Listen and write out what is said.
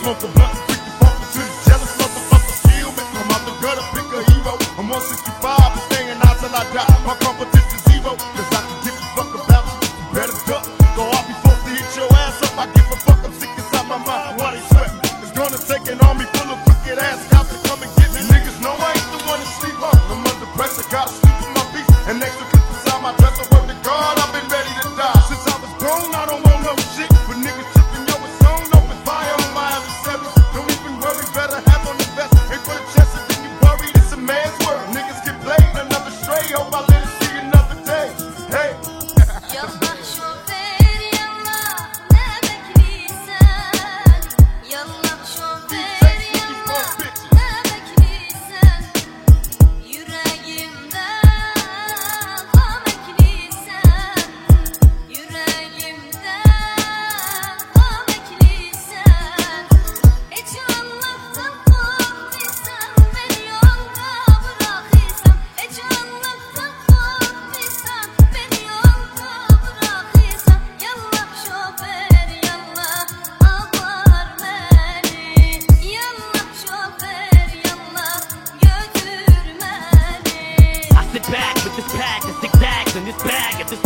smoke a blunt, freak the funk to the jealous motherfuckers kill me. I'm out the gutter, pick a hero. I'm 165 and staying out till I die. My competition's zero, cause I can give a fuck about you. You better duck, so I'll be forced to hit your ass up. I give a fuck, I'm sick inside my mind. Why they sweat me? It's gonna take an army full of crooked ass cops to come and get me. Niggas know I ain't the one to sleep on. I'm under pressure, gotta sleep with my beat. And extra clip inside my dress, I work the guard, I've been ready to die. Since I was grown, I don't want no shit. But niggas tripping, yo, it's on, open fire on my adversaries. Don't even worry, better have on the vest. Ain't for the chest, and then you worry, it's a man's world. Niggas get played, another stray, hope I live to see another day. Hey. Yallah şoför yallah ne bekliysen. Yallah şoför yallah ne bekliysen. Yüreğimde gam ekliysen. Yüreğimde gam ekliysen. Hiç Allah'tan korkmuşsan beni yolda bırakırsan. Hiç Allah'tan korkmuşsan beni yolda bırakırsan. Yallah şoför yallah apar beni. Yallah şoför yallah götür beni. I sit back with this pack of zigzags in this bag. If this